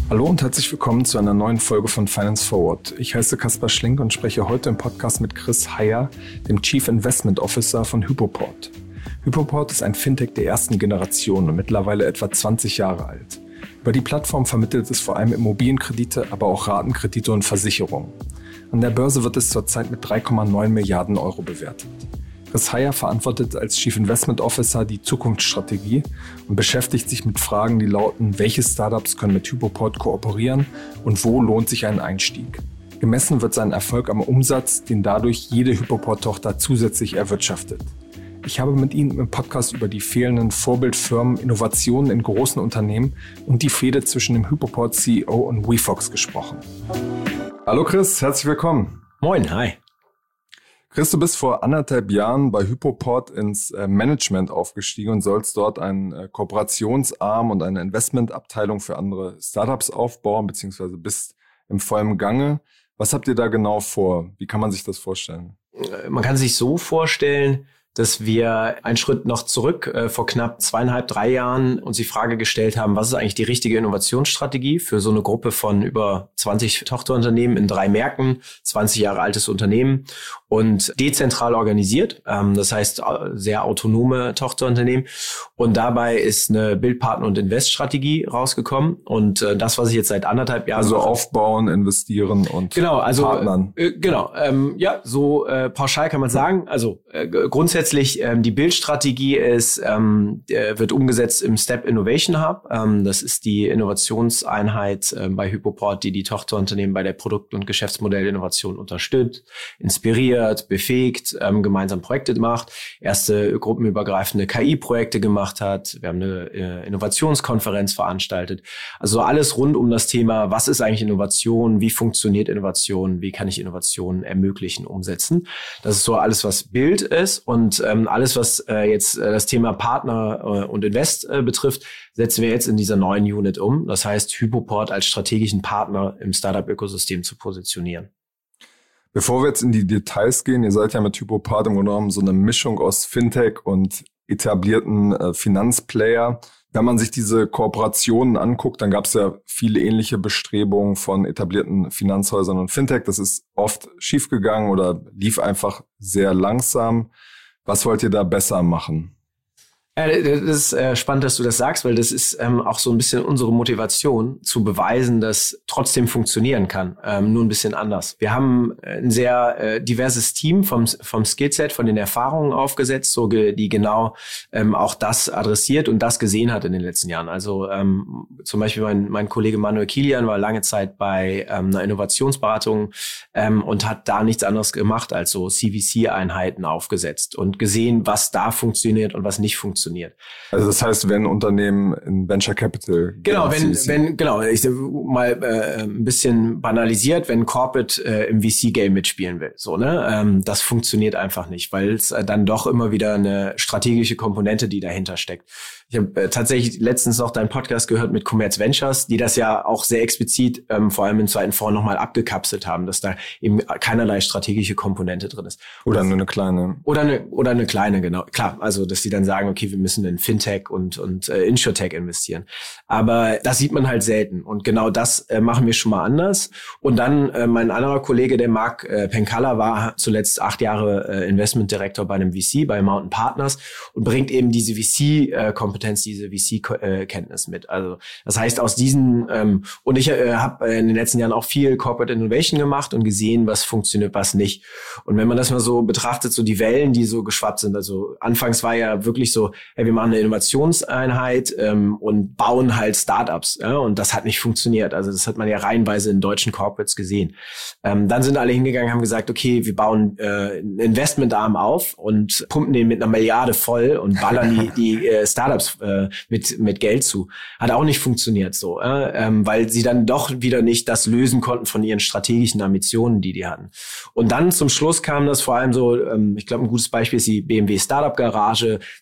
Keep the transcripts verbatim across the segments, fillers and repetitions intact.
Hallo und herzlich willkommen zu einer neuen Folge von Finance Forward. Ich heiße Kaspar Schlink und spreche heute im Podcast mit Chris Heyer, dem Chief Investment Officer von Hypoport. Hypoport ist ein Fintech der ersten Generation und mittlerweile etwa zwanzig Jahre alt. Über die Plattform vermittelt es vor allem Immobilienkredite, aber auch Ratenkredite und Versicherungen. An der Börse wird es zurzeit mit drei Komma neun Milliarden Euro bewertet. Chris Heyer verantwortet als Chief Investment Officer die Zukunftsstrategie und beschäftigt sich mit Fragen, die lauten, welche Startups können mit Hypoport kooperieren und wo lohnt sich ein Einstieg. Gemessen wird sein Erfolg am Umsatz, den dadurch jede Hypoport-Tochter zusätzlich erwirtschaftet. Ich habe mit ihm im Podcast über die fehlenden Vorbildfirmen, Innovationen in großen Unternehmen und die Fehde zwischen dem Hypoport-C E O und WeFox gesprochen. Hallo Chris, herzlich willkommen. Moin, hi. Chris, du bist vor anderthalb Jahren bei Hypoport ins Management aufgestiegen und sollst dort einen Kooperationsarm und eine Investmentabteilung für andere Startups aufbauen, beziehungsweise bist im vollen Gange. Was habt ihr da genau vor? Wie kann man sich das vorstellen? Man kann sich so vorstellen, dass wir einen Schritt noch zurück äh, vor knapp zweieinhalb, drei Jahren uns die Frage gestellt haben, was ist eigentlich die richtige Innovationsstrategie für so eine Gruppe von über zwanzig Tochterunternehmen in drei Märkten, zwanzig Jahre altes Unternehmen und dezentral organisiert, ähm, das heißt sehr autonome Tochterunternehmen. Und dabei ist eine Build-Partner- und Invest-Strategie rausgekommen und äh, das, was ich jetzt seit anderthalb Jahren... Also aufbauen, investieren und genau, also, partnern. Äh, genau, ähm, ja, so äh, pauschal kann man sagen. Also äh, grundsätzlich Ähm, die Bildstrategie ist, ähm, wird umgesetzt im Step Innovation Hub. Ähm, das ist die Innovationseinheit äh, bei Hypoport, die die Tochterunternehmen bei der Produkt- und Geschäftsmodellinnovation unterstützt, inspiriert, befähigt, ähm, gemeinsam Projekte macht, erste gruppenübergreifende K I-Projekte gemacht hat. Wir haben eine äh, Innovationskonferenz veranstaltet. Also alles rund um das Thema, was ist eigentlich Innovation, wie funktioniert Innovation, wie kann ich Innovation ermöglichen, umsetzen. Das ist so alles, was Bild ist. Und ähm, alles, was äh, jetzt äh, das Thema Partner äh, und Invest äh, betrifft, setzen wir jetzt in dieser neuen Unit um. Das heißt, Hypoport als strategischen Partner im Startup-Ökosystem zu positionieren. Bevor wir jetzt in die Details gehen, ihr seid ja mit Hypoport im Grunde genommen so eine Mischung aus Fintech und etablierten äh, Finanzplayer. Wenn man sich diese Kooperationen anguckt, dann gab es ja viele ähnliche Bestrebungen von etablierten Finanzhäusern und Fintech. Das ist oft schiefgegangen oder lief einfach sehr langsam. Was wollt ihr da besser machen? Ja, das ist äh, spannend, dass du das sagst, weil das ist ähm, auch so ein bisschen unsere Motivation, zu beweisen, dass trotzdem funktionieren kann, ähm, nur ein bisschen anders. Wir haben ein sehr äh, diverses Team vom vom Skillset, von den Erfahrungen aufgesetzt, so ge- die genau ähm, auch das adressiert und das gesehen hat in den letzten Jahren. Also ähm, zum Beispiel mein mein Kollege Manuel Kilian war lange Zeit bei ähm, einer Innovationsberatung ähm, und hat da nichts anderes gemacht als so C V C-Einheiten aufgesetzt und gesehen, was da funktioniert und was nicht funktioniert. Also das heißt, wenn Unternehmen in Venture Capital... Genau, wenn, wenn, genau, ich mal äh, ein bisschen banalisiert, wenn Corporate äh, im V C-Game mitspielen will, so, ne, ähm, das funktioniert einfach nicht, weil es äh, dann doch immer wieder eine strategische Komponente, die dahinter steckt. Ich habe äh, tatsächlich letztens noch deinen Podcast gehört mit Commerz Ventures, die das ja auch sehr explizit, ähm, vor allem im zweiten Fonds nochmal abgekapselt haben, dass da eben keinerlei strategische Komponente drin ist. Oder nur eine kleine. Oder eine, oder eine kleine, genau. Klar, also dass die dann sagen, okay, wir müssen in Fintech und und äh, Insurtech investieren. Aber das sieht man halt selten. Und genau das äh, machen wir schon mal anders. Und dann äh, mein anderer Kollege, der Marc äh, Penkala, war zuletzt acht Jahre äh, Investment Director bei einem V C, bei Mountain Partners und bringt eben diese V C-Kompetenz, diese V C-Kenntnis mit. Also das heißt, aus diesen ähm, und ich äh, habe in den letzten Jahren auch viel Corporate Innovation gemacht und gesehen, was funktioniert, was nicht. Und wenn man das mal so betrachtet, so die Wellen, die so geschwappt sind, also anfangs war ja wirklich so, hey, wir machen eine Innovationseinheit ähm, und bauen halt Startups, ja, und das hat nicht funktioniert. Also das hat man ja reihenweise in deutschen Corporates gesehen. Ähm, dann sind alle hingegangen, haben gesagt, okay, wir bauen äh, einen Investmentarm auf und pumpen den mit einer Milliarde voll und ballern die, die äh, Startups äh, mit mit Geld zu. Hat auch nicht funktioniert so, äh, ähm, weil sie dann doch wieder nicht das lösen konnten von ihren strategischen Ambitionen, die die hatten. Und dann zum Schluss kam das vor allem so, ähm, ich glaube, ein gutes Beispiel ist die B M W Startup Garage, so diese ganzen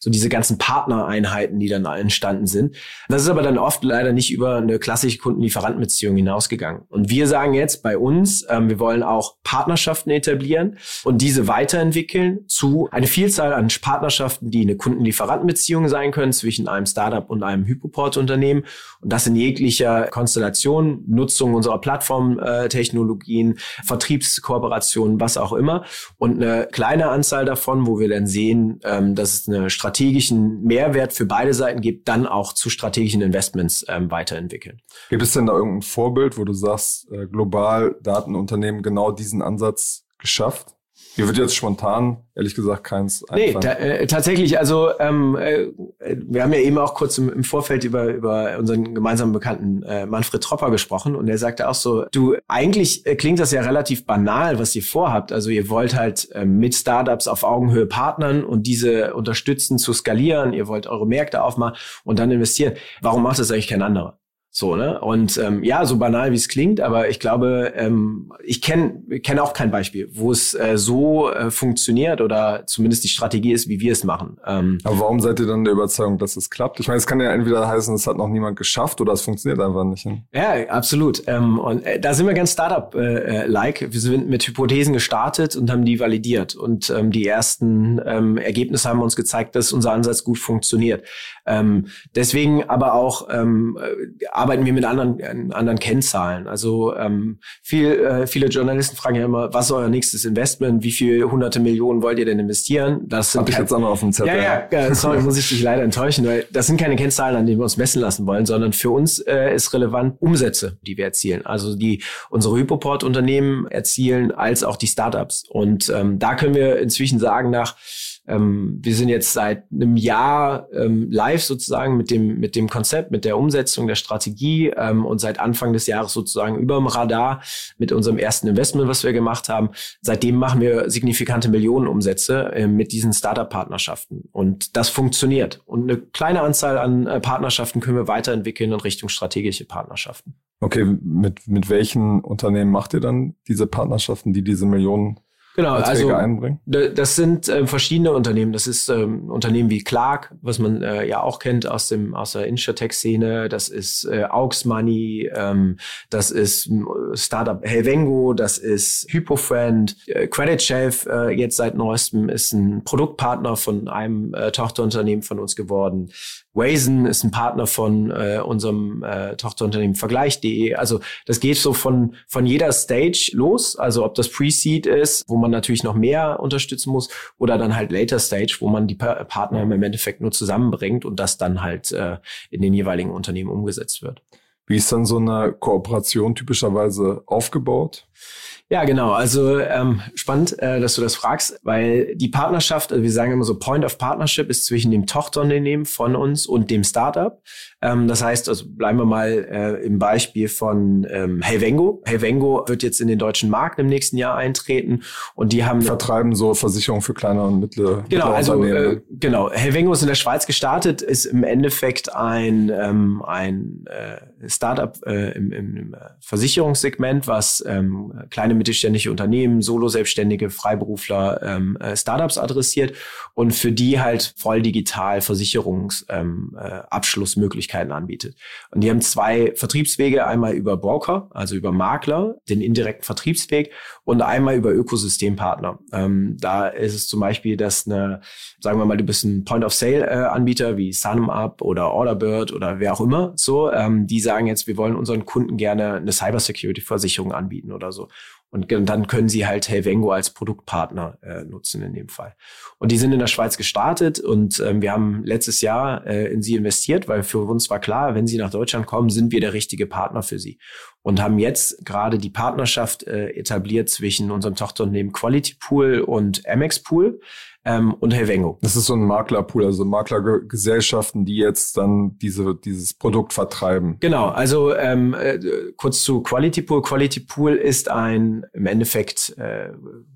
ganzen Partnereinheiten, die dann entstanden sind. Das ist aber dann oft leider nicht über eine klassische Kunden-Lieferanten-Beziehung hinausgegangen. Und wir sagen jetzt bei uns, ähm, wir wollen auch Partnerschaften etablieren und diese weiterentwickeln zu einer Vielzahl an Partnerschaften, die eine Kunden-Lieferanten-Beziehung sein können zwischen einem Startup und einem Hypoport-Unternehmen. Und das in jeglicher Konstellation, Nutzung unserer Plattformtechnologien, Vertriebskooperationen, was auch immer. Und eine kleine Anzahl davon, wo wir dann sehen, ähm, dass es einen strategischen Mehrwert für beide Seiten gibt, dann auch zu strategischen Investments ähm, weiterentwickeln. Gibt es denn da irgendein Vorbild, wo du sagst, äh, global Datenunternehmen genau diesen Ansatz geschafft? Mir wird jetzt spontan, ehrlich gesagt, keins einfallen. Nee, ta- äh, tatsächlich, also ähm, äh, wir haben ja eben auch kurz im, im Vorfeld über über unseren gemeinsamen Bekannten äh, Manfred Tropper gesprochen und er sagte auch so, du, eigentlich äh, klingt das ja relativ banal, was ihr vorhabt. Also ihr wollt halt äh, mit Startups auf Augenhöhe partnern und diese unterstützen zu skalieren, ihr wollt eure Märkte aufmachen und dann investieren. Warum macht das eigentlich kein anderer? So, ne? Und ähm, ja, so banal wie es klingt, aber ich glaube, ähm, ich kenne kenn auch kein Beispiel, wo es äh, so äh, funktioniert oder zumindest die Strategie ist, wie wir es machen. Ähm, aber warum seid ihr dann der Überzeugung, dass es klappt? Ich meine, es kann ja entweder heißen, es hat noch niemand geschafft oder es funktioniert einfach nicht. Ne? Ja, absolut. Ähm, und äh, da sind wir ganz Startup-like. Äh, wir sind mit Hypothesen gestartet und haben die validiert. Und ähm, die ersten ähm, Ergebnisse haben uns gezeigt, dass unser Ansatz gut funktioniert. Ähm, deswegen aber auch ähm, arbeiten wir mit anderen anderen Kennzahlen. Also ähm, viel, äh, viele Journalisten fragen ja immer, was ist euer nächstes Investment? Wie viele hunderte Millionen wollt ihr denn investieren? Das sind Hab ich jetzt auch noch auf dem Zettel. Ja, ja, sorry, muss ich dich leider enttäuschen, weil das sind keine Kennzahlen, an denen wir uns messen lassen wollen, sondern für uns äh, ist relevant Umsätze, die wir erzielen. Also die unsere Hypoport-Unternehmen erzielen, als auch die Startups. Und ähm, da können wir inzwischen sagen, nach Ähm, wir sind jetzt seit einem Jahr ähm, live sozusagen mit dem mit dem Konzept, mit der Umsetzung der Strategie ähm, und seit Anfang des Jahres sozusagen überm Radar mit unserem ersten Investment, was wir gemacht haben. Seitdem machen wir signifikante Millionenumsätze äh, mit diesen Startup-Partnerschaften und das funktioniert. Und eine kleine Anzahl an äh, Partnerschaften können wir weiterentwickeln in Richtung strategische Partnerschaften. Okay, mit mit welchen Unternehmen macht ihr dann diese Partnerschaften, die diese Millionen Genau, also einbringen? Das sind äh, verschiedene Unternehmen. Das ist ähm, Unternehmen wie Clark, was man äh, ja auch kennt aus dem aus der Insurtech-Szene. Das ist äh, Aux Money, ähm, das ist äh, Startup Helvengo, das ist Hypofriend, äh, Credit Chef äh, jetzt seit neuestem ist ein Produktpartner von einem äh, Tochterunternehmen von uns geworden. Wazen ist ein Partner von äh, unserem äh, Tochterunternehmen Vergleich punkt de. Also das geht so von von jeder Stage los. Also ob das Pre-Seed ist, wo man natürlich noch mehr unterstützen muss, oder dann halt Later Stage, wo man die pa- Partner im Endeffekt nur zusammenbringt und das dann halt äh, in den jeweiligen Unternehmen umgesetzt wird. Wie ist dann so eine Kooperation typischerweise aufgebaut? Ja, genau. Also ähm, spannend, äh, dass du das fragst, weil die Partnerschaft, also wir sagen immer so Point of Partnership ist zwischen dem Tochterunternehmen von uns und dem Startup. Ähm, das heißt, also bleiben wir mal äh, im Beispiel von ähm, Helvengo. Helvengo wird jetzt in den deutschen Markt im nächsten Jahr eintreten und die haben vertreiben so Versicherungen für kleine und mittlere Genau, also äh, genau. Helvengo ist in der Schweiz gestartet, ist im Endeffekt ein ähm, ein äh, Startup äh, im, im Versicherungssegment, was ähm, kleine mittelständische Unternehmen, Solo-Selbstständige, Freiberufler, ähm, äh, Startups adressiert und für die halt voll digital Versicherungsabschlussmöglichkeiten ähm, äh, anbietet. Und die haben zwei Vertriebswege, einmal über Broker, also über Makler, den indirekten Vertriebsweg, und einmal über Ökosystempartner. Ähm, da ist es zum Beispiel, dass eine, sagen wir mal, du bist ein Point-of-Sale-Anbieter äh, wie SumUp oder Orderbird oder wer auch immer, so, ähm, die sagen jetzt, wir wollen unseren Kunden gerne eine Cybersecurity-Versicherung anbieten oder so. Und dann können sie halt Helvengo als Produktpartner äh, nutzen in dem Fall. Und die sind in der Schweiz gestartet und ähm, wir haben letztes Jahr äh, in sie investiert, weil für uns war klar, wenn sie nach Deutschland kommen, sind wir der richtige Partner für sie. Und haben jetzt gerade die Partnerschaft äh, etabliert zwischen unserem Tochterunternehmen Quality Pool und Amex Pool ähm, und Helvengo. Das ist so ein Maklerpool, also Maklergesellschaften, die jetzt dann diese dieses Produkt vertreiben. Genau, also ähm, äh, kurz zu Quality Pool. Quality Pool ist ein im Endeffekt äh,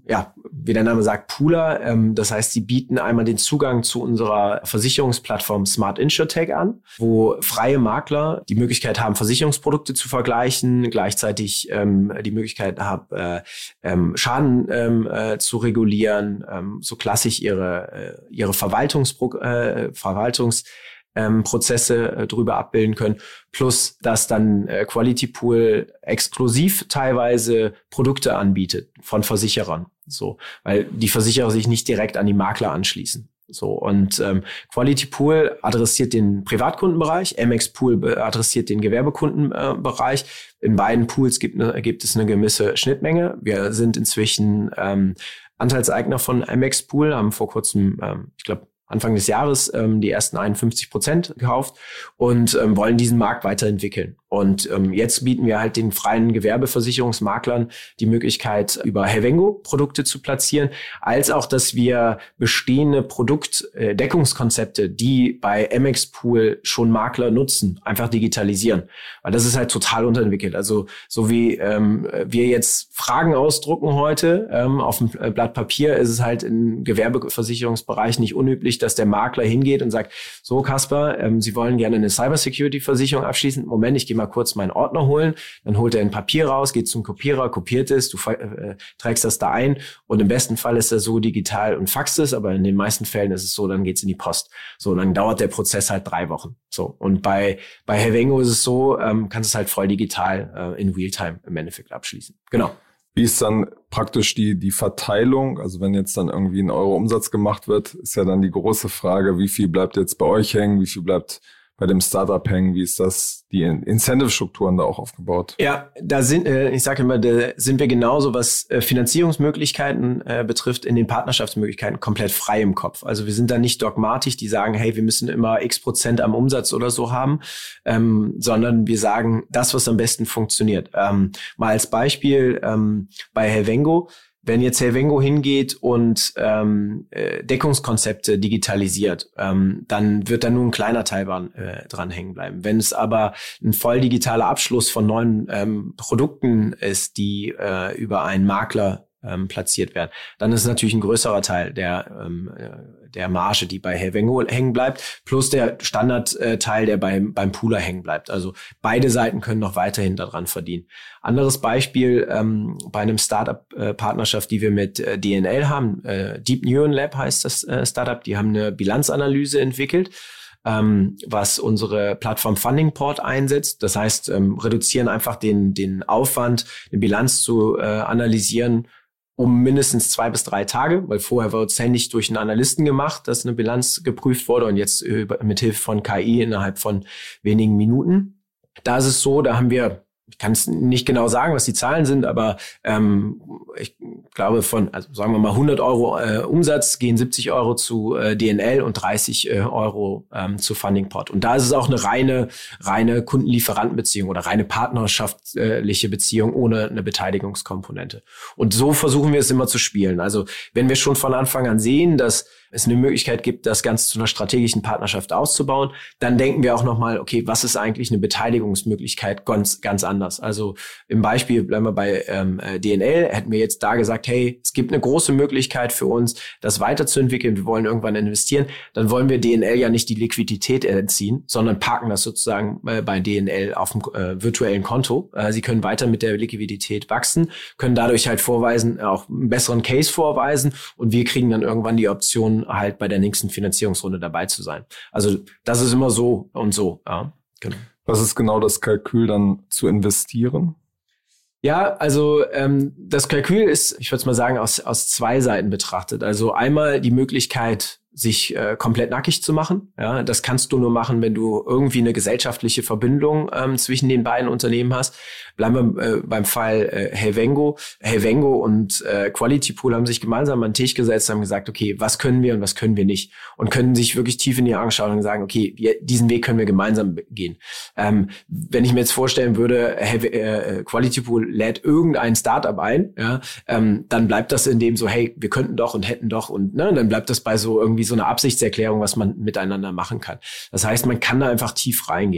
ja, wie der Name sagt, Pooler. Ähm, das heißt, sie bieten einmal den Zugang zu unserer Versicherungsplattform Smart InsurTech an, wo freie Makler die Möglichkeit haben, Versicherungsprodukte zu vergleichen, gleichzeitig ähm, die Möglichkeit haben, äh, ähm, Schaden ähm, äh, zu regulieren, ähm, so klassisch ihre äh, ihre Verwaltungspro äh, Verwaltungs Ähm, Prozesse äh, drüber abbilden können, plus dass dann äh, Quality Pool exklusiv teilweise Produkte anbietet von Versicherern, so, weil die Versicherer sich nicht direkt an die Makler anschließen. So, und ähm, Quality Pool adressiert den Privatkundenbereich, M X Pool adressiert den Gewerbekundenbereich. Äh, In beiden Pools gibt, ne, gibt es eine gewisse Schnittmenge. Wir sind inzwischen ähm, Anteilseigner von M X Pool, haben vor kurzem, ähm, ich glaube, Anfang des Jahres ähm, die ersten einundfünfzig Prozent gekauft und ähm, wollen diesen Markt weiterentwickeln. Und ähm, jetzt bieten wir halt den freien Gewerbeversicherungsmaklern die Möglichkeit, über Helvengo Produkte zu platzieren, als auch, dass wir bestehende Produktdeckungskonzepte, die bei M X Pool schon Makler nutzen, einfach digitalisieren. Weil das ist halt total unterentwickelt. Also so wie ähm, wir jetzt Fragen ausdrucken heute ähm, auf dem Blatt Papier, ist es halt im Gewerbeversicherungsbereich nicht unüblich, dass der Makler hingeht und sagt, so Kasper, ähm, Sie wollen gerne eine Cybersecurity-Versicherung abschließen. Moment, ich gehe mal kurz meinen Ordner holen. Dann holt er ein Papier raus, geht zum Kopierer, kopiert es, du äh, trägst das da ein und im besten Fall ist er so digital und faxt es, aber in den meisten Fällen ist es so, dann geht's in die Post. So, dann dauert der Prozess halt drei Wochen. So, und bei bei Helvengo ist es so, ähm, kannst du es halt voll digital äh, in Realtime im Endeffekt abschließen. Genau. Wie ist dann praktisch die die Verteilung? Also wenn jetzt dann irgendwie ein Euro Umsatz gemacht wird, ist ja dann die große Frage, wie viel bleibt jetzt bei euch hängen, wie viel bleibt bei dem Startup hängen? Wie ist das, die Incentive-Strukturen da auch aufgebaut? Ja, da sind, äh, ich sage immer, da sind wir genauso, was äh, Finanzierungsmöglichkeiten äh, betrifft, in den Partnerschaftsmöglichkeiten komplett frei im Kopf. Also wir sind da nicht dogmatisch, die sagen, hey, wir müssen immer x Prozent am Umsatz oder so haben, ähm, sondern wir sagen, das, was am besten funktioniert. Ähm, mal als Beispiel ähm, bei Helvengo. Wenn jetzt Helvengo hingeht und ähm, äh, Deckungskonzepte digitalisiert, ähm, dann wird da nur ein kleiner Teil äh, dran hängen bleiben. Wenn es aber ein voll digitaler Abschluss von neuen ähm, Produkten ist, die äh, über einen Makler ähm, platziert werden, dann ist natürlich ein größerer Teil der ähm, der Marge, die bei Helvengo hängen bleibt, plus der Standardteil, der beim beim Pooler hängen bleibt. Also beide Seiten können noch weiterhin daran verdienen. Anderes Beispiel ähm, bei einem Startup-Partnerschaft, die wir mit äh, D N L haben, äh, Deep Neuron Lab heißt das äh, Startup, die haben eine Bilanzanalyse entwickelt, ähm, was unsere Plattform FundingPort einsetzt. Das heißt, ähm, reduzieren einfach den den Aufwand, eine Bilanz zu äh, analysieren, um mindestens zwei bis drei Tage, weil vorher wurde es händisch durch einen Analysten gemacht, dass eine Bilanz geprüft wurde und jetzt äh, mit Hilfe von K I innerhalb von wenigen Minuten. Da ist es so, da haben wir, ich kann es nicht genau sagen, was die Zahlen sind, aber ähm, ich glaube von, also sagen wir mal hundert Euro äh, Umsatz gehen siebzig Euro zu äh, D N L und dreißig äh, Euro ähm, zu FundingPort. Und da ist es auch eine reine reine Kunden-Lieferanten-Beziehung oder reine partnerschaftliche Beziehung ohne eine Beteiligungskomponente. Und so versuchen wir es immer zu spielen. Also wenn wir schon von Anfang an sehen, dass es eine Möglichkeit gibt, das Ganze zu einer strategischen Partnerschaft auszubauen, dann denken wir auch nochmal, okay, was ist eigentlich eine Beteiligungsmöglichkeit ganz ganz anders? Also im Beispiel, bleiben wir bei ähm, D N L, hätten wir jetzt da gesagt, hey, es gibt eine große Möglichkeit für uns, das weiterzuentwickeln, wir wollen irgendwann investieren, dann wollen wir D N L ja nicht die Liquidität entziehen, sondern parken das sozusagen äh, bei D N L auf dem äh, virtuellen Konto. Äh, sie können weiter mit der Liquidität wachsen, können dadurch halt vorweisen, auch einen besseren Case vorweisen und wir kriegen dann irgendwann die Option, halt bei der nächsten Finanzierungsrunde dabei zu sein. Also das ist immer so und so. Ja, genau. Was ist genau das Kalkül dann zu investieren? Ja, also ähm, das Kalkül ist, ich würde es mal sagen, aus aus zwei Seiten betrachtet. Also einmal die Möglichkeit, sich äh, komplett nackig zu machen. Ja, das kannst du nur machen, wenn du irgendwie eine gesellschaftliche Verbindung ähm, zwischen den beiden Unternehmen hast. Bleiben wir äh, beim Fall äh, Helvengo. Helvengo und äh, Quality Pool haben sich gemeinsam an den Tisch gesetzt, haben gesagt, okay, was können wir und was können wir nicht? Und können sich wirklich tief in die Augen schauen und sagen, okay, wir, diesen Weg können wir gemeinsam gehen. Ähm, wenn ich mir jetzt vorstellen würde, Hel- äh, Quality Pool lädt irgendein Startup ein, ja, ähm, dann bleibt das in dem so, hey, wir könnten doch und hätten doch und ne, dann bleibt das bei so irgendwie so eine Absichtserklärung, was man miteinander machen kann. Das heißt, man kann da einfach tief reingehen.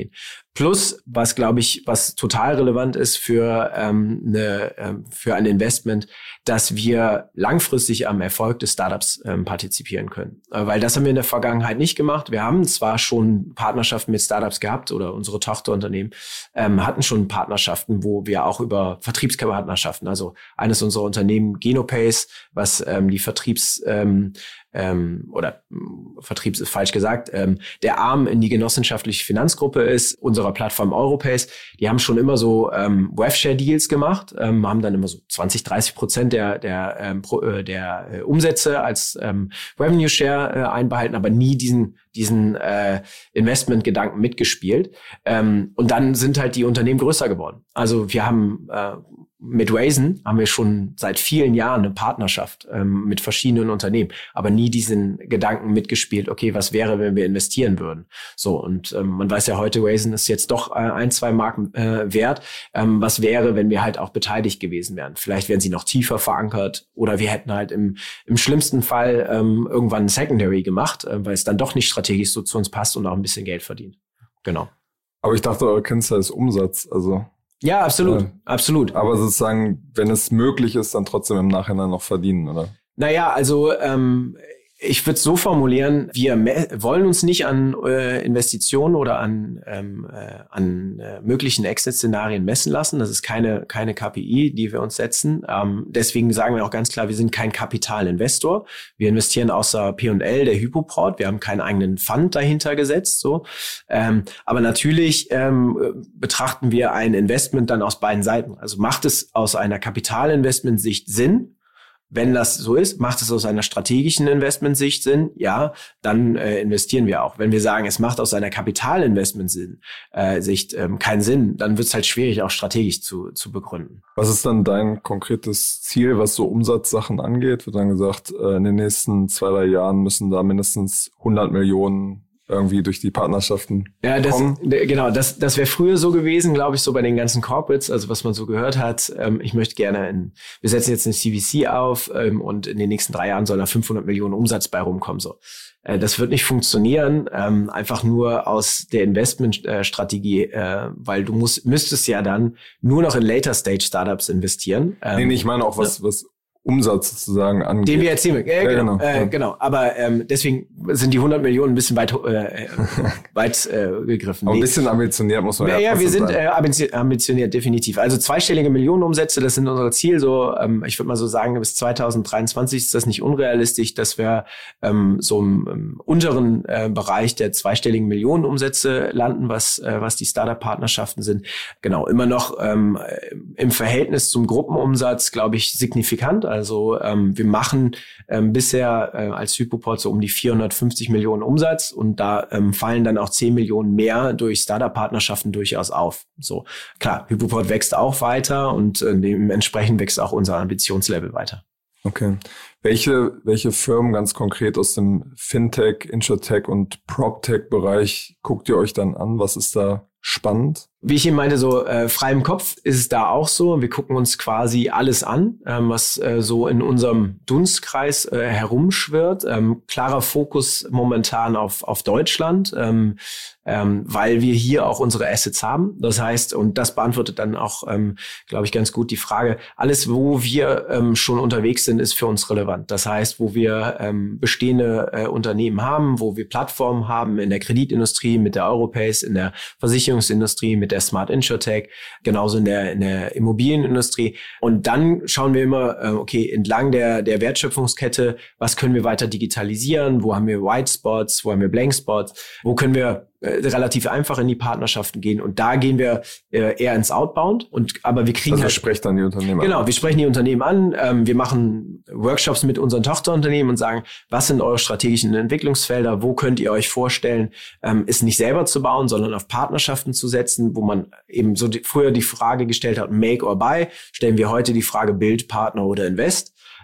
Plus, was glaube ich, was total relevant ist für ähm, eine, ähm, für ein Investment, dass wir langfristig am Erfolg des Startups ähm, partizipieren können. Äh, weil das haben wir in der Vergangenheit nicht gemacht. Wir haben zwar schon Partnerschaften mit Startups gehabt oder unsere Tochterunternehmen ähm, hatten schon Partnerschaften, wo wir auch über Vertriebspartnerschaften, also eines unserer Unternehmen, Genopace, was ähm, die Vertriebs ähm, ähm, oder Vertriebs ist falsch gesagt, ähm, der Arm in die genossenschaftliche Finanzgruppe ist, unserer Plattform Europace. Die haben schon immer so ähm, Rev-Share-Deals gemacht, ähm, haben dann immer so zwanzig, dreißig Prozent der der ähm, pro, äh, der äh, Umsätze als ähm, Revenue-Share äh, einbehalten, aber nie diesen diesen äh, Investment-Gedanken mitgespielt. Ähm, und dann sind halt die Unternehmen größer geworden. Also wir haben äh, mit Raisin haben wir schon seit vielen Jahren eine Partnerschaft ähm, mit verschiedenen Unternehmen, aber nie diesen Gedanken mitgespielt, okay, was wäre, wenn wir investieren würden? So, und ähm, man weiß ja heute, Raisin ist jetzt doch äh, ein, zwei Marken äh, wert. Ähm, was wäre, wenn wir halt auch beteiligt gewesen wären? Vielleicht wären sie noch tiefer verankert oder wir hätten halt im im schlimmsten Fall ähm, irgendwann ein Secondary gemacht, äh, weil es dann doch nicht strategisch so zu uns passt und auch ein bisschen Geld verdient. Genau. Aber ich dachte, eure Kennzahl ist Umsatz, also... Ja, absolut, äh, absolut. Aber sozusagen, wenn es möglich ist, dann trotzdem im Nachhinein noch verdienen, oder? Naja, also ähm, ich würde es so formulieren, wir me- wollen uns nicht an äh, Investitionen oder an, ähm, äh, an äh, möglichen Exit-Szenarien messen lassen. Das ist keine keine K P I, die wir uns setzen. Ähm, deswegen sagen wir auch ganz klar, wir sind kein Kapitalinvestor. Wir investieren außer P und L der Hypoport. Wir haben keinen eigenen Fund dahinter gesetzt. So, ähm, aber natürlich ähm, betrachten wir ein Investment dann aus beiden Seiten. Also macht es aus einer Kapitalinvestment-Sicht Sinn? Wenn das so ist, macht es aus einer strategischen Investmentsicht Sinn, ja, dann äh, investieren wir auch. Wenn wir sagen, es macht aus einer Kapitalinvestmentsicht äh, Sicht ähm, keinen Sinn, dann wird es halt schwierig, auch strategisch zu zu begründen. Was ist dann dein konkretes Ziel, was so Umsatzsachen angeht? Wird dann gesagt, äh, in den nächsten zwei, drei Jahren müssen da mindestens hundert Millionen irgendwie durch die Partnerschaften ja, das, kommen? Genau, das, das wäre früher so gewesen, glaube ich, so bei den ganzen Corporates, also was man so gehört hat. Ähm, ich möchte gerne, in, wir setzen jetzt eine C V C auf ähm, und in den nächsten drei Jahren soll da fünfhundert Millionen Umsatz bei rumkommen. So, äh, das wird nicht funktionieren, ähm, einfach nur aus der Investmentstrategie, äh, weil du musst, müsstest ja dann nur noch in Later-Stage-Startups investieren. Ähm, nee, nee, ich meine auch was, ja. was Umsatz sozusagen angeht. Den wir erzählen. Äh, ja, genau, genau. Äh, Ja. genau. Aber ähm, deswegen sind die hundert Millionen ein bisschen weit äh, weit äh, gegriffen. Aber nee. ein bisschen ambitioniert muss man ja. Ja, wir sind sein. äh, ambitioniert, definitiv. Also zweistellige Millionenumsätze, das sind unsere Ziel. So, ähm, ich würde mal so sagen, bis zwanzig dreiundzwanzig ist das nicht unrealistisch, dass wir ähm, so im, im unteren äh, Bereich der zweistelligen Millionenumsätze landen, was äh, was die Startup-Partnerschaften sind. Genau, immer noch ähm, im Verhältnis zum Gruppenumsatz, glaube ich, signifikant. Also ähm, wir machen ähm, bisher äh, als Hypoport so um die vierhundertfünfzig Millionen Umsatz und da ähm, fallen dann auch zehn Millionen mehr durch Startup-Partnerschaften durchaus auf. So, klar, Hypoport wächst auch weiter und äh, dementsprechend wächst auch unser Ambitionslevel weiter. Okay. Welche, welche Firmen ganz konkret aus dem Fintech, Insurtech und PropTech-Bereich guckt ihr euch dann an? Was ist da spannend? Wie ich eben meinte, so äh, frei im Kopf ist es da auch so. Wir gucken uns quasi alles an, ähm, was äh, so in unserem Dunstkreis äh, herumschwirrt. Ähm, klarer Fokus momentan auf auf Deutschland, ähm, ähm, weil wir hier auch unsere Assets haben. Das heißt, und das beantwortet dann auch, ähm, glaube ich, ganz gut die Frage, alles, wo wir ähm, schon unterwegs sind, ist für uns relevant. Das heißt, wo wir ähm, bestehende äh, Unternehmen haben, wo wir Plattformen haben in der Kreditindustrie, mit der Europace, in der Versicherungsindustrie, mit der Smart Insurtech, genauso in der in der Immobilienindustrie. Und dann schauen wir immer, äh, okay, entlang der der Wertschöpfungskette, was können wir weiter digitalisieren, wo haben wir White Spots, wo haben wir Blank Spots, wo können wir äh, relativ einfach in die Partnerschaften gehen. Und da gehen wir äh, eher ins Outbound. Und aber wir kriegen also halt, sprecht dann die Unternehmen genau, an. wir sprechen die Unternehmen an. Ähm, wir machen Workshops mit unseren Tochterunternehmen und sagen, was sind eure strategischen Entwicklungsfelder? Wo könnt ihr euch vorstellen, ähm, es nicht selber zu bauen, sondern auf Partnerschaften zu setzen, wo man eben so die, früher die Frage gestellt hat, Make or Buy, stellen wir heute die Frage Build, Partner oder Invest.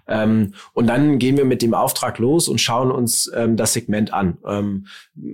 Ähm, und dann gehen wir mit dem Auftrag los und schauen uns ähm, das Segment an. Ähm,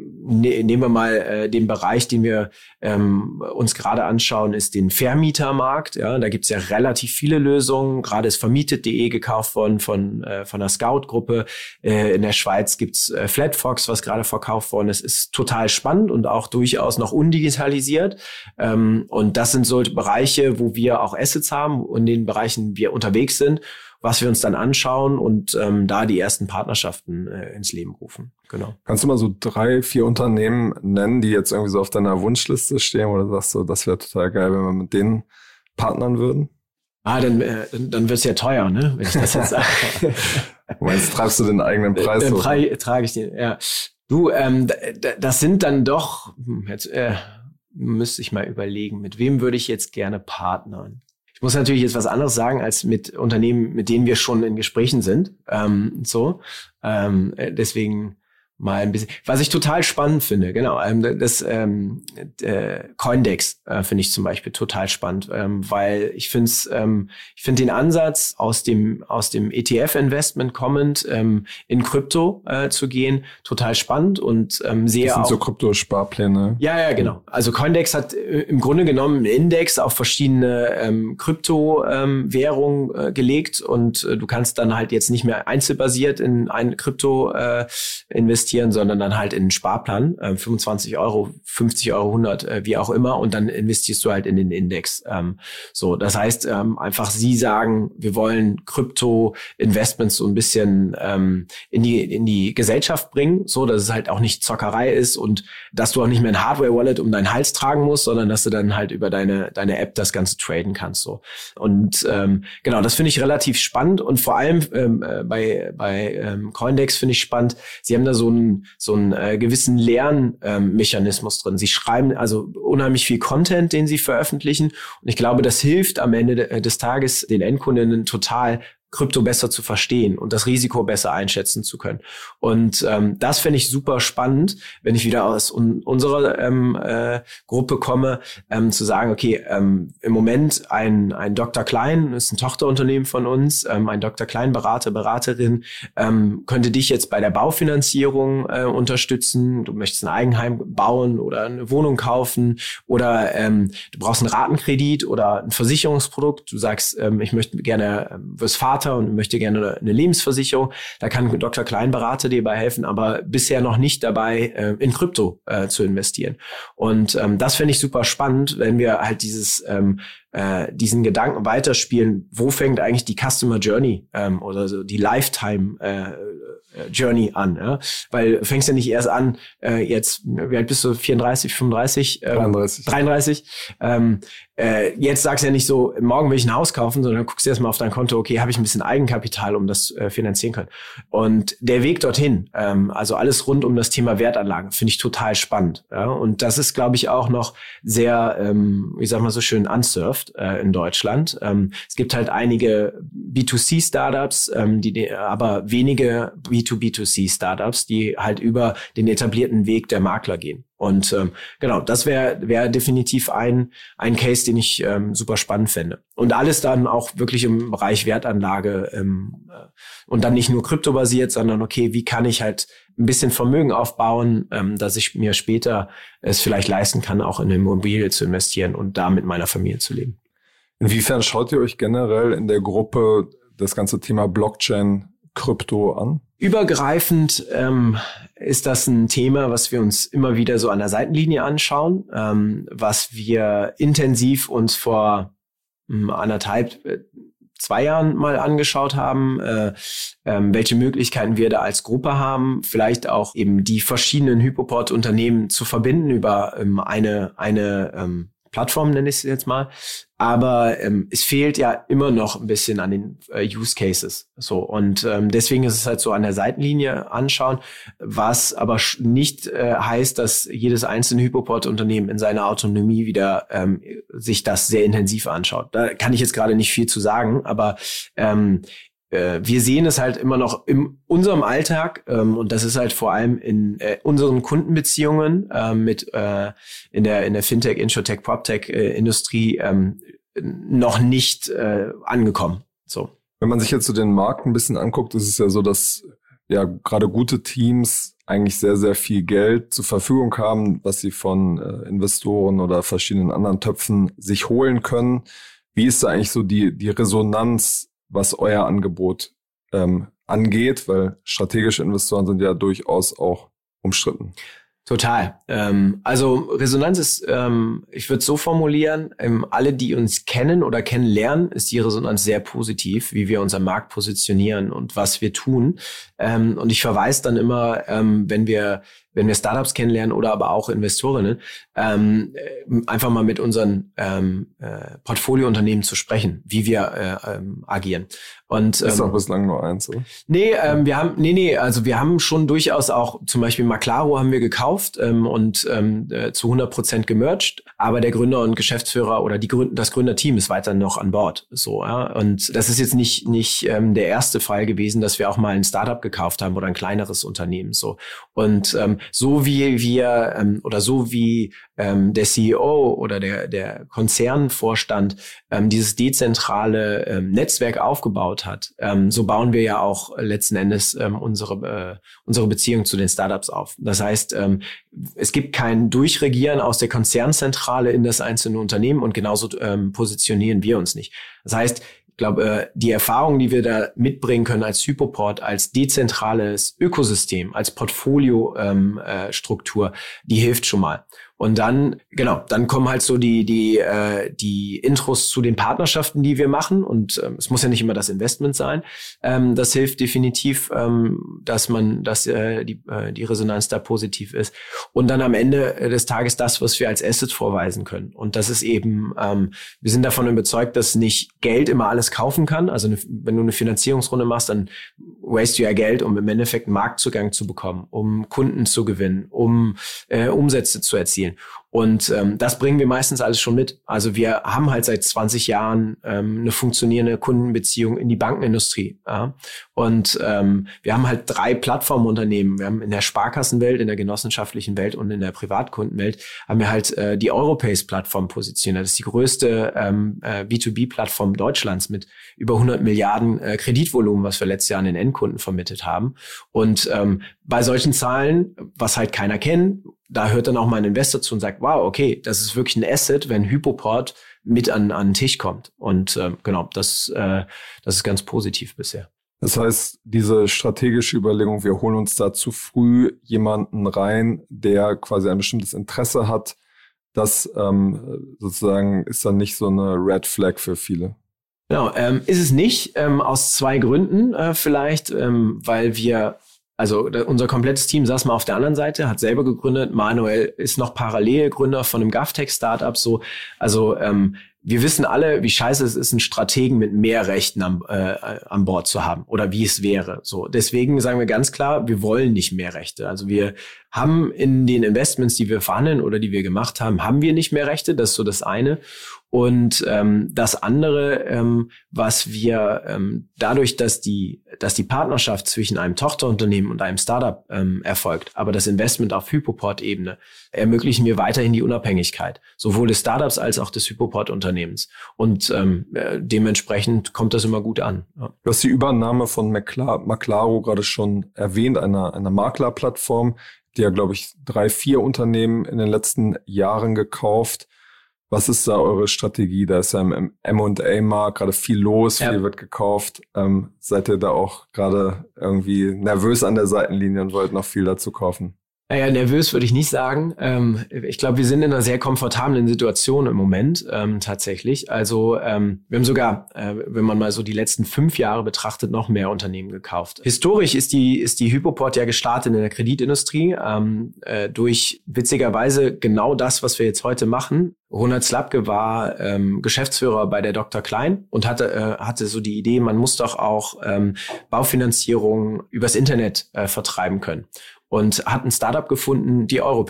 ne, nehmen wir mal äh, den Bereich, den wir ähm, uns gerade anschauen, ist den Vermietermarkt. Ja, da gibt's ja relativ viele Lösungen. Gerade ist vermietet punkt de gekauft worden von äh, von der Scout-Gruppe. Äh, in der Schweiz gibt's äh, Flatfox, was gerade verkauft worden ist. Ist total spannend und auch durchaus noch undigitalisiert. Ähm, und das sind so Bereiche, wo wir auch Assets haben und in den Bereichen wir unterwegs sind, was wir uns dann anschauen und ähm, da die ersten Partnerschaften äh, ins Leben rufen. Genau. Kannst du mal so drei, vier Unternehmen nennen, die jetzt irgendwie so auf deiner Wunschliste stehen, oder sagst du, das wäre total geil, wenn wir mit denen partnern würden? Ah, dann, äh, dann, dann wird's ja teuer, ne? Wenn ich das jetzt sage. Du meinst, tragst du den eigenen Preis? Dann tra- trage ich den, ja. Du, ähm, d- d- das sind dann doch, jetzt äh, müsste ich mal überlegen, mit wem würde ich jetzt gerne partnern? Ich muss natürlich jetzt was anderes sagen als mit Unternehmen, mit denen wir schon in Gesprächen sind. Ähm, so, ähm, deswegen mal ein bisschen. Was ich total spannend finde, genau, ähm, das ähm, äh, Coindex äh, finde ich zum Beispiel total spannend, ähm, weil ich finde es, ähm, ich finde den Ansatz aus dem aus dem E T F-Investment kommend ähm, in Krypto äh, zu gehen, total spannend und ähm, sehe das sind auch so Krypto-Sparpläne. Ja, ja, genau. Also Coindex hat äh, im Grunde genommen einen Index auf verschiedene ähm, Krypto-Währungen ähm, äh, gelegt und äh, du kannst dann halt jetzt nicht mehr einzelbasiert in ein Krypto äh, investieren, sondern dann halt in einen Sparplan, äh, fünfundzwanzig Euro, fünfzig Euro, hundert, äh, wie auch immer, und dann investierst du halt in den Index. Ähm, so, das heißt, ähm, einfach sie sagen, wir wollen Krypto-Investments so ein bisschen ähm, in die in die Gesellschaft bringen, so dass es halt auch nicht Zockerei ist und dass du auch nicht mehr ein Hardware-Wallet um deinen Hals tragen musst, sondern dass du dann halt über deine deine App das Ganze traden kannst. So, und ähm, genau, das finde ich relativ spannend und vor allem ähm, äh, bei bei ähm, Coindex finde ich spannend. Sie haben da so einen so einen äh, gewissen Lernmechanismus ähm, drin. Sie schreiben also unheimlich viel Content, den sie veröffentlichen, und ich glaube, das hilft am Ende de- des Tages den Endkundinnen total, Krypto besser zu verstehen und das Risiko besser einschätzen zu können. Und ähm, das finde ich super spannend, wenn ich wieder aus un- unserer ähm, äh, Gruppe komme, ähm, zu sagen, okay, ähm, im Moment ein ein Doktor Klein, ist ein Tochterunternehmen von uns, ähm, ein Doktor Klein Berater, Beraterin, ähm, könnte dich jetzt bei der Baufinanzierung äh, unterstützen. Du möchtest ein Eigenheim bauen oder eine Wohnung kaufen oder ähm, du brauchst einen Ratenkredit oder ein Versicherungsprodukt. Du sagst, ähm, ich möchte gerne, ähm, wirst Vater und möchte gerne eine Lebensversicherung. Da kann Doktor Klein Berater dir dabei helfen, aber bisher noch nicht dabei, äh, in Krypto äh, zu investieren. Und ähm, das finde ich super spannend, wenn wir halt dieses ähm, äh, diesen Gedanken weiterspielen, wo fängt eigentlich die Customer Journey ähm, oder so die Lifetime äh, Journey an, ja? Weil du fängst ja nicht erst an, äh, jetzt, wie alt bist du, vierunddreißig, fünfunddreißig? Ähm, dreiunddreißig. dreiunddreißig. Ähm, äh, jetzt sagst du ja nicht so, morgen will ich ein Haus kaufen, sondern guckst erstmal auf dein Konto, okay, habe ich ein bisschen Eigenkapital, um das äh, finanzieren können. Und der Weg dorthin, ähm, also alles rund um das Thema Wertanlagen, finde ich total spannend. Ja? Und das ist, glaube ich, auch noch sehr, ähm, wie sag mal so schön, unserved äh, in Deutschland. Ähm, es gibt halt einige B zwei C Startups, ähm, die, die aber wenige B zwei B zwei C Startups, die halt über den etablierten Weg der Makler gehen. Und ähm, genau, das wäre wäre definitiv ein ein Case, den ich ähm, super spannend fände. Und alles dann auch wirklich im Bereich Wertanlage ähm, äh, und dann nicht nur kryptobasiert, sondern okay, wie kann ich halt ein bisschen Vermögen aufbauen, ähm, dass ich mir später es vielleicht leisten kann, auch in eine Immobilie zu investieren und da mit meiner Familie zu leben. Inwiefern schaut ihr euch generell in der Gruppe das ganze Thema Blockchain, Krypto an? Übergreifend ähm, ist das ein Thema, was wir uns immer wieder so an der Seitenlinie anschauen, ähm, was wir intensiv uns vor ähm, anderthalb, äh, zwei Jahren mal angeschaut haben, äh, ähm, welche Möglichkeiten wir da als Gruppe haben, vielleicht auch eben die verschiedenen Hypoport-Unternehmen zu verbinden über ähm, eine eine ähm, Plattform, nenne ich es jetzt mal. Aber ähm, es fehlt ja immer noch ein bisschen an den äh, Use Cases. So, und ähm, deswegen ist es halt so an der Seitenlinie anschauen, was aber sch- nicht äh, heißt, dass jedes einzelne Hypoport-Unternehmen in seiner Autonomie wieder ähm, sich das sehr intensiv anschaut. Da kann ich jetzt gerade nicht viel zu sagen, aber ähm, wir sehen es halt immer noch in unserem Alltag, ähm, und das ist halt vor allem in äh, unseren Kundenbeziehungen äh, mit äh, in der in der Fintech, Insurtech, PropTech äh, Industrie ähm, noch nicht äh, angekommen. So. Wenn man sich jetzt so den Markt ein bisschen anguckt, ist es ja so, dass ja gerade gute Teams eigentlich sehr, sehr viel Geld zur Verfügung haben, was sie von äh, Investoren oder verschiedenen anderen Töpfen sich holen können. Wie ist da eigentlich so die, die Resonanz, was euer Angebot ähm, angeht? Weil strategische Investoren sind ja durchaus auch umstritten. Total. Ähm, also Resonanz ist, ähm, ich würde es so formulieren, ähm, alle, die uns kennen oder kennenlernen, ist die Resonanz sehr positiv, wie wir unseren Markt positionieren und was wir tun. Ähm, und ich verweise dann immer, ähm, wenn wir wenn wir Startups kennenlernen oder aber auch Investorinnen, ähm, einfach mal mit unseren ähm, äh, Portfoliounternehmen zu sprechen, wie wir äh, ähm, agieren. Und, ähm, ist doch bislang nur eins, oder? Nee, ähm, wir haben, nee, nee, also wir haben schon durchaus auch, zum Beispiel Maclaro haben wir gekauft ähm, und ähm, äh, zu hundert Prozent gemerged, aber der Gründer und Geschäftsführer oder die Gründ- das Gründerteam ist weiter noch an Bord. So, ja. Und das ist jetzt nicht nicht ähm, der erste Fall gewesen, dass wir auch mal ein Startup gekauft haben oder ein kleineres Unternehmen. So. Und ähm, so wie wir ähm, oder so wie ähm, der C E O oder der der Konzernvorstand ähm, dieses dezentrale ähm, Netzwerk aufgebaut hat, ähm, so bauen wir ja auch letzten Endes ähm, unsere äh, unsere Beziehung zu den Startups auf. Das heißt, ähm, es gibt kein Durchregieren aus der Konzernzentrale in das einzelne Unternehmen und genauso ähm, positionieren wir uns nicht. Das heißt, ich glaube, die Erfahrung, die wir da mitbringen können als Hypoport, als dezentrales Ökosystem, als Portfolio-Struktur, ähm, äh, die hilft schon mal. Und dann, genau, dann kommen halt so die die äh, die Intros zu den Partnerschaften, die wir machen. Und ähm, es muss ja nicht immer das Investment sein. Ähm, das hilft definitiv, ähm, dass man, dass äh, die äh, die Resonanz da positiv ist. Und dann am Ende des Tages das, was wir als Asset vorweisen können. Und das ist eben, ähm, wir sind davon überzeugt, dass nicht Geld immer alles kaufen kann. Also eine, wenn du eine Finanzierungsrunde machst, dann waste du ja Geld, um im Endeffekt einen Marktzugang zu bekommen, um Kunden zu gewinnen, um äh, Umsätze zu erzielen. Und ähm, das bringen wir meistens alles schon mit. Also wir haben halt seit zwanzig Jahren ähm, eine funktionierende Kundenbeziehung in die Bankenindustrie. Ja? Und ähm, wir haben halt drei Plattformunternehmen. Wir haben in der Sparkassenwelt, in der genossenschaftlichen Welt und in der Privatkundenwelt haben wir halt äh, die Europace-Plattform positioniert. Das ist die größte ähm, äh, B zwei B-Plattform Deutschlands mit über hundert Milliarden äh, Kreditvolumen, was wir letztes Jahr an den Endkunden vermittelt haben. Und ähm, bei solchen Zahlen, was halt keiner kennt, da hört dann auch mal ein Investor zu und sagt, wow, okay, das ist wirklich ein Asset, wenn Hypoport mit an, an den Tisch kommt. Und äh, genau, das, äh, das ist ganz positiv bisher. Das heißt, diese strategische Überlegung, wir holen uns da zu früh jemanden rein, der quasi ein bestimmtes Interesse hat, das ähm, sozusagen ist dann nicht so eine Red Flag für viele. Genau, ähm, ist es nicht, ähm, aus zwei Gründen äh, vielleicht, ähm, weil wir Also unser komplettes Team saß mal auf der anderen Seite, hat selber gegründet. Manuel ist noch parallel Gründer von einem GovTech-Startup. So, also ähm, wir wissen alle, wie scheiße es ist, einen Strategen mit mehr Rechten am, äh, an Bord zu haben oder wie es wäre. So, deswegen sagen wir ganz klar, wir wollen nicht mehr Rechte. Also wir haben in den Investments, die wir verhandeln oder die wir gemacht haben, haben wir nicht mehr Rechte. Das ist so das eine. Und ähm, das andere, ähm, was wir ähm, dadurch, dass die, dass die Partnerschaft zwischen einem Tochterunternehmen und einem Startup ähm, erfolgt, aber das Investment auf Hypoport-Ebene, ermöglichen wir weiterhin die Unabhängigkeit, sowohl des Startups als auch des Hypoport-Unternehmens. Und ähm, äh, dementsprechend kommt das immer gut an. Ja. Du hast die Übernahme von Macla- Maclaro gerade schon erwähnt, einer, einer Maklerplattform, die ja, glaube ich, drei, vier Unternehmen in den letzten Jahren gekauft. Was ist da eure Strategie? Da ist ja im M und A-Markt gerade viel los, viel ja. wird gekauft. Ähm, seid ihr da auch gerade irgendwie nervös an der Seitenlinie und wollt noch viel dazu kaufen? Naja, nervös würde ich nicht sagen. Ähm, ich glaube, wir sind in einer sehr komfortablen Situation im Moment ähm, tatsächlich. Also ähm, wir haben sogar, äh, wenn man mal so die letzten fünf Jahre betrachtet, noch mehr Unternehmen gekauft. Historisch ist die ist die Hypoport ja gestartet in der Kreditindustrie ähm, äh, durch witzigerweise genau das, was wir jetzt heute machen. Ronald Slapke war ähm, Geschäftsführer bei der Doktor Klein und hatte äh, hatte so die Idee, man muss doch auch ähm, Baufinanzierung übers Internet äh, vertreiben können. Und hat ein Startup gefunden, die Europace.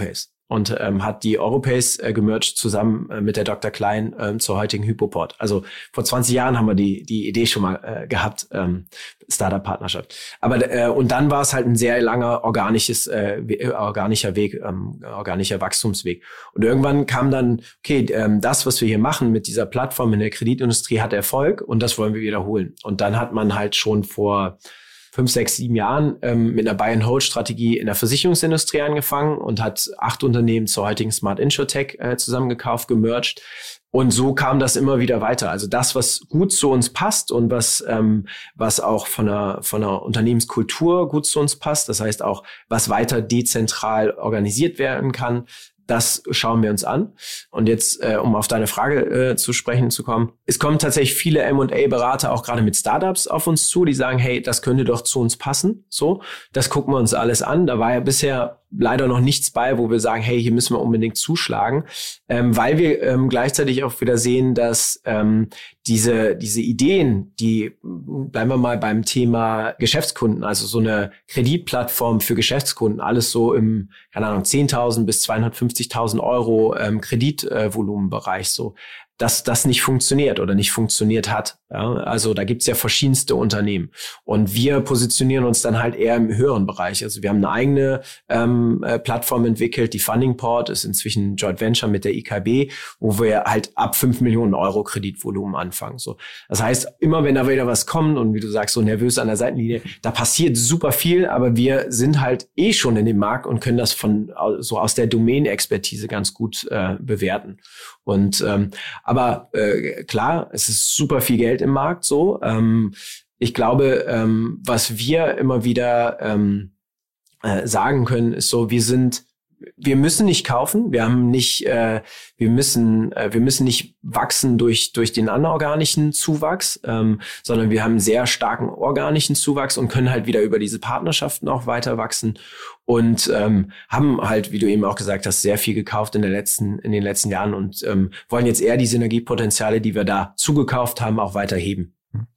und ähm, hat die Europace äh, gemerged zusammen äh, mit der Doktor Klein ähm, zur heutigen Hypoport. Also vor zwanzig Jahren haben wir die die Idee schon mal äh, gehabt, ähm, Startup-Partnerschaft. Aber äh, und dann war es halt ein sehr langer organisches äh, organischer Weg, ähm, organischer Wachstumsweg. Und irgendwann kam dann, okay, ähm, das, was wir hier machen mit dieser Plattform in der Kreditindustrie, hat Erfolg und das wollen wir wiederholen. Und dann hat man halt schon vor fünf, sechs, sieben Jahren ähm, mit einer Buy-and-Hold-Strategie in der Versicherungsindustrie angefangen und hat acht Unternehmen zur heutigen Smart InsurTech äh, zusammengekauft, gemerged. Und so kam das immer wieder weiter. Also das, was gut zu uns passt und was ähm, was auch von der von der Unternehmenskultur gut zu uns passt, das heißt auch, was weiter dezentral organisiert werden kann, das schauen wir uns an. Und jetzt, äh, um auf deine Frage äh, zu sprechen zu kommen, es kommen tatsächlich viele M und A-Berater auch gerade mit Startups auf uns zu, die sagen, hey, das könnte doch zu uns passen. So, das gucken wir uns alles an. Da war ja bisher leider noch nichts bei, wo wir sagen, hey, hier müssen wir unbedingt zuschlagen, ähm, weil wir ähm, gleichzeitig auch wieder sehen, dass ähm, diese diese Ideen, die, bleiben wir mal beim Thema Geschäftskunden, also so eine Kreditplattform für Geschäftskunden, alles so im, keine Ahnung, zehntausend bis zweihundertfünfzigtausend Euro ähm, Kreditvolumenbereich, äh, so, dass das nicht funktioniert oder nicht funktioniert hat. Ja, also da gibt's ja verschiedenste Unternehmen. Und wir positionieren uns dann halt eher im höheren Bereich. Also wir haben eine eigene ähm, äh, Plattform entwickelt, die Fundingport ist inzwischen ein Joint Venture mit der I K B, wo wir halt ab fünf Millionen Euro Kreditvolumen anfangen. So, das heißt, immer wenn da wieder was kommt und wie du sagst, so nervös an der Seitenlinie, da passiert super viel, aber wir sind halt eh schon in dem Markt und können das von so aus der Domain-Expertise ganz gut äh, bewerten. Und ähm, aber äh, klar, es ist super viel Geld im Markt so. Ähm, ich glaube, ähm, was wir immer wieder ähm, äh, sagen können, ist so, wir sind wir müssen nicht kaufen, wir haben nicht, äh, wir müssen, äh, wir müssen nicht wachsen durch durch den anorganischen Zuwachs, ähm, sondern wir haben einen sehr starken organischen Zuwachs und können halt wieder über diese Partnerschaften auch weiter wachsen und ähm, haben halt, wie du eben auch gesagt hast, sehr viel gekauft in der letzten in den letzten Jahren und ähm, wollen jetzt eher die Synergiepotenziale, die wir da zugekauft haben, auch weiter heben.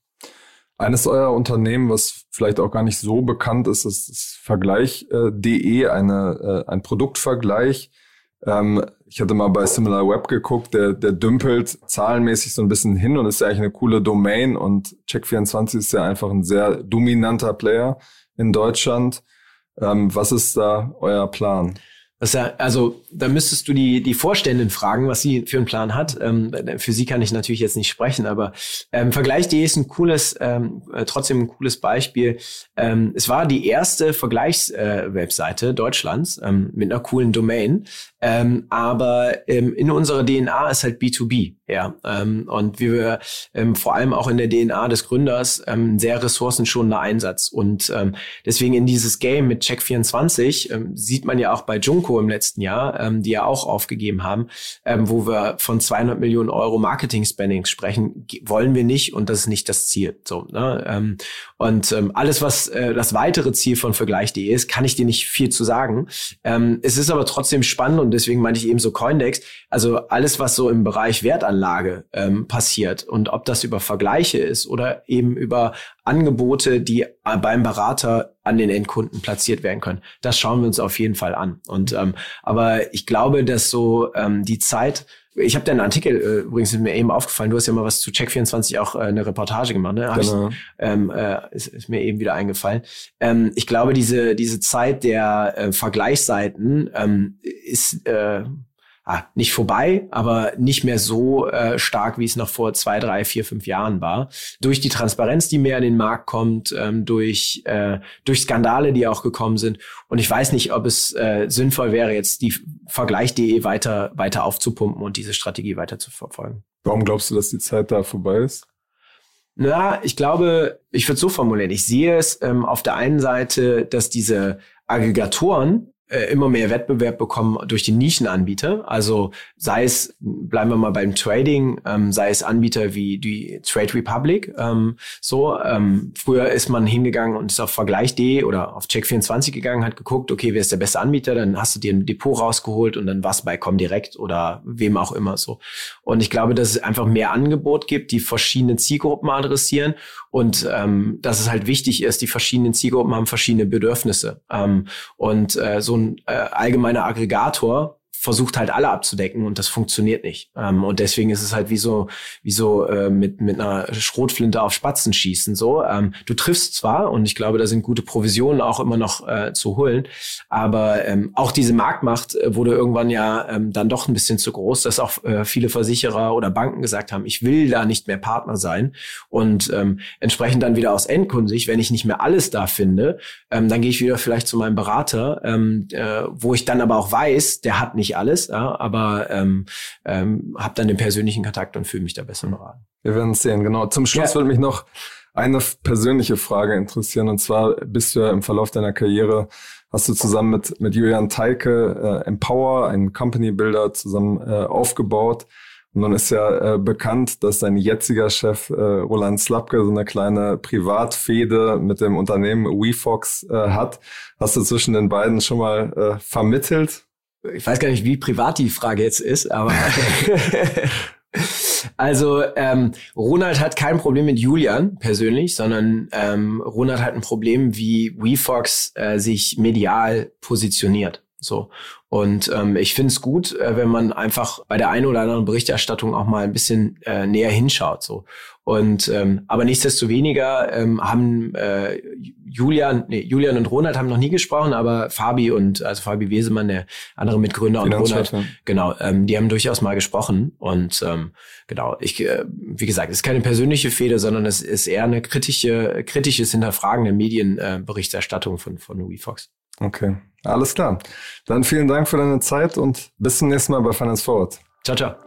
Eines eurer Unternehmen, was vielleicht auch gar nicht so bekannt ist, ist, ist Vergleich punkt de, eine, äh, ein Produktvergleich. Ähm, ich hatte mal bei SimilarWeb geguckt, der, der dümpelt zahlenmäßig so ein bisschen hin und ist ja eigentlich eine coole Domain und Check vierundzwanzig ist ja einfach ein sehr dominanter Player in Deutschland. Ähm, was ist da euer Plan? Das ja, also da müsstest du die die Vorständin fragen, was sie für einen Plan hat. Ähm, für sie kann ich natürlich jetzt nicht sprechen, aber ähm, Vergleich punkt de ist ein cooles, ähm, trotzdem ein cooles Beispiel. Ähm, es war die erste Vergleichswebseite äh, Deutschlands ähm, mit einer coolen Domain, ähm, aber ähm, in unserer D N A ist halt B zwei B, ja, ähm, und wir ähm, vor allem auch in der D N A des Gründers ähm, sehr ressourcenschonender Einsatz und ähm, deswegen in dieses Game mit Check vierundzwanzig ähm, sieht man ja auch bei Junko im letzten Jahr, ähm, die ja auch aufgegeben haben, ähm, wo wir von zweihundert Millionen Euro Marketing-Spending sprechen, wollen wir nicht und das ist nicht das Ziel. So, ne? ähm, und ähm, alles, was äh, das weitere Ziel von Vergleich punkt de ist, kann ich dir nicht viel zu sagen. Ähm, es ist aber trotzdem spannend und deswegen meinte ich eben so Coindex, also alles, was so im Bereich Wertanlage ähm, passiert und ob das über Vergleiche ist oder eben über Angebote, die beim Berater an den Endkunden platziert werden können. Das schauen wir uns auf jeden Fall an. Und ähm, aber ich glaube, dass so ähm, die Zeit, ich habe da einen Artikel, äh, übrigens ist mir eben aufgefallen, du hast ja mal was zu Check vierundzwanzig auch äh, eine Reportage gemacht, ne? Genau. Ich, ähm, äh, ist, ist mir eben wieder eingefallen. Ähm, ich glaube, diese diese Zeit der äh, Vergleichsseiten ähm, ist äh, Ah, nicht vorbei, aber nicht mehr so äh, stark, wie es noch vor zwei, drei, vier, fünf Jahren war. Durch die Transparenz, die mehr in den Markt kommt, ähm, durch äh, durch Skandale, die auch gekommen sind. Und ich weiß nicht, ob es äh, sinnvoll wäre, jetzt die Vergleich punkt de weiter weiter aufzupumpen und diese Strategie weiter zu verfolgen. Warum glaubst du, dass die Zeit da vorbei ist? Na, ich glaube, ich würde es so formulieren. Ich sehe es ähm, auf der einen Seite, dass diese Aggregatoren immer mehr Wettbewerb bekommen durch die Nischenanbieter. Also sei es, bleiben wir mal beim Trading, ähm, sei es Anbieter wie die Trade Republic. Ähm, so, ähm, früher ist man hingegangen und ist auf Vergleich punkt de oder auf Check vierundzwanzig gegangen, hat geguckt, okay, wer ist der beste Anbieter? Dann hast du dir ein Depot rausgeholt und dann warst bei Comdirect oder wem auch immer so. Und ich glaube, dass es einfach mehr Angebot gibt, die verschiedene Zielgruppen adressieren und ähm, dass es halt wichtig ist, die verschiedenen Zielgruppen haben verschiedene Bedürfnisse. Ähm, und äh, so ein äh, allgemeiner Aggregator versucht halt alle abzudecken und das funktioniert nicht. Ähm, und deswegen ist es halt wie so, wie so äh, mit mit einer Schrotflinte auf Spatzen schießen. So, ähm, du triffst zwar, und ich glaube, da sind gute Provisionen auch immer noch äh, zu holen, aber ähm, auch diese Marktmacht äh, wurde irgendwann ja ähm, dann doch ein bisschen zu groß, dass auch äh, viele Versicherer oder Banken gesagt haben, ich will da nicht mehr Partner sein und ähm, entsprechend dann wieder aus endkundig, wenn ich nicht mehr alles da finde, ähm, dann gehe ich wieder vielleicht zu meinem Berater, ähm, äh, wo ich dann aber auch weiß, der hat nicht alles, ja, aber ähm, ähm, habe dann den persönlichen Kontakt und fühle mich da besser beraten. Wir werden es sehen, genau. Zum Schluss ja. würde mich noch eine persönliche Frage interessieren, und zwar bist du ja im Verlauf deiner Karriere, hast du zusammen mit mit Julian Teike äh, Empower, einen Company Builder, zusammen äh, aufgebaut. Und nun ist ja äh, bekannt, dass dein jetziger Chef äh, Roland Slapke so eine kleine Privatfehde mit dem Unternehmen WeFox äh, hat. Hast du zwischen den beiden schon mal äh, vermittelt? Ich weiß gar nicht, wie privat die Frage jetzt ist, aber also ähm, Ronald hat kein Problem mit Julian persönlich, sondern ähm, Ronald hat ein Problem, wie WeFox äh, sich medial positioniert. So. Und ähm, ich finde es gut, äh, wenn man einfach bei der einen oder anderen Berichterstattung auch mal ein bisschen äh, näher hinschaut. So. Und ähm, aber nichtsdestoweniger ähm, haben äh, Julian, nee, Julian und Ronald haben noch nie gesprochen, aber Fabi und also Fabi Wesemann, der andere Mitgründer, und Ronald, genau, ähm, die haben durchaus mal gesprochen. Und ähm, genau, ich, äh, wie gesagt, es ist keine persönliche Fehde, sondern es ist eher eine kritische, kritisches Hinterfragen der Medienberichterstattung äh, von von WeFox. Okay, alles klar. Dann vielen Dank für deine Zeit und bis zum nächsten Mal bei Finance Forward. Ciao, ciao.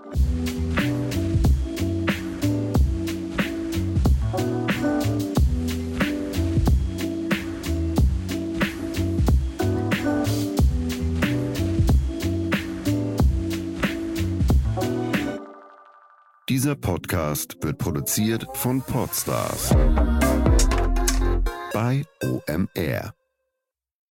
Dieser Podcast wird produziert von Podstars bei O M R.